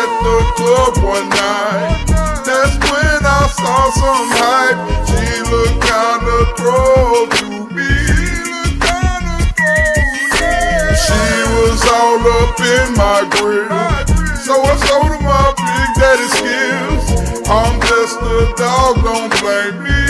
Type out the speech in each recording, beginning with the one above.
at the club one night. That's when I saw some hype. She looked kinda throw to me. She was all up in my grill, so I showed her my Big Daddy skills. I'm just a dog, don't blame me.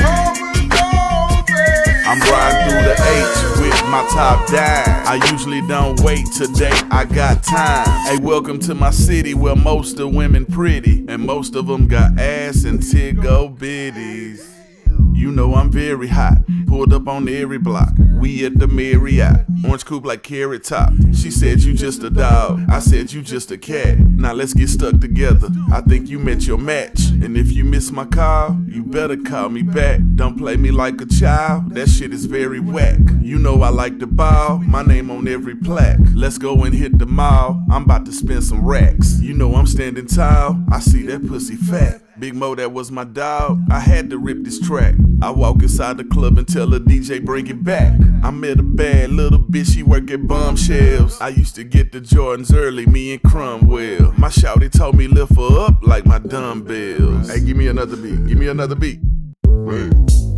I'm riding through the H with my top down. I usually don't wait today, I got time. Hey, welcome to my city where most of women pretty, and most of them got ass and tiggo bitties. You know I'm very hot, pulled up on every block. We at the Marriott, orange coupe like Carrot Top. She said you just a dog, I said you just a cat. Now let's get stuck together, I think you met your match. And if you miss my call, you better call me back. Don't play me like a child, that shit is very whack. You know I like to ball, my name on every plaque. Let's go and hit the mall, I'm about to spend some racks. You know I'm standing tall, I see that pussy fat. Big Mo, that was my dog, I had to rip this track. I walk inside the club and tell the DJ bring it back. I met a bad little bitch, she work at Bombshells. I used to get the Jordans early, me and Cromwell. My shawty told me lift her up like my dumbbells. Hey, give me another beat, give me another beat. Wait.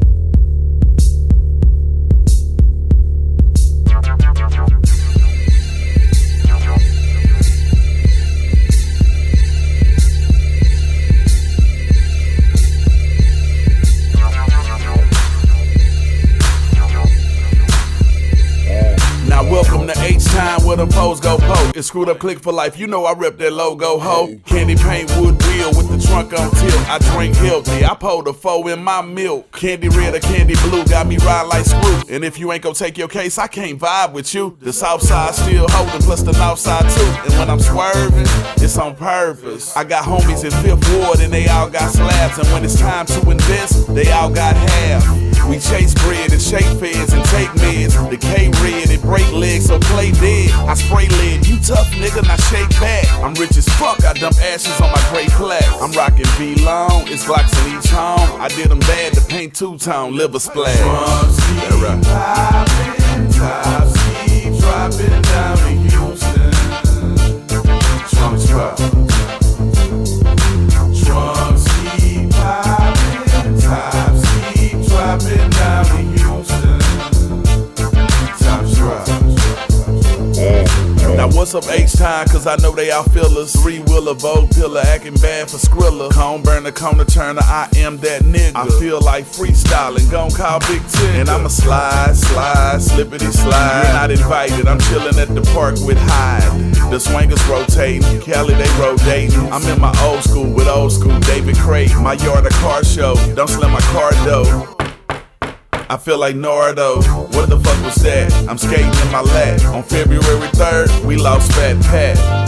Welcome to H-Time where them foes go poke. It's Screwed Up Click for life, you know I rep that logo, ho. Candy paint wood wheel with the trunk on tilt. I drink healthy, I pulled a 4 in my milk. Candy red or candy blue, got me ride like screw. And if you ain't gon' take your case, I can't vibe with you. The south side still holding, plus the north side too. And when I'm swerving, it's on purpose. I got homies in 5th Ward and they all got slabs. And when it's time to invest, they all got half. We chase bread and shake feds and take meds. The K-Red, it break legs, so play dead. I spray lead, you tough nigga, now shake back. I'm rich as fuck, I dump ashes on my gray plaque. I'm rocking V-Long, it's Glocks in each home. I did them bad to paint two-tone, liver splash. Trunks keep poppin', tops keep dropping down to Houston. Trunks pop. Trunks keep poppin', tops keep dropping down to Houston. Tops drop. Now what's up H-Time, cause I know they all feel us. 3-wheeler, Vogue pillar, acting bad for Skrilla. Cone burner, corner turner, I am that nigga. I feel like freestyling, gon' call Big Tigger. And I'ma slide, slippity slide. You're not invited, I'm chillin' at the park with Hyde. The swingers rotating, Cali they rotating. I'm in my old school with old school David Creighton. My yard a car show, don't slam my car though. I feel like Nardo, what the fuck was that? I'm skating in my lap. On February 3rd, we lost Fat Pat.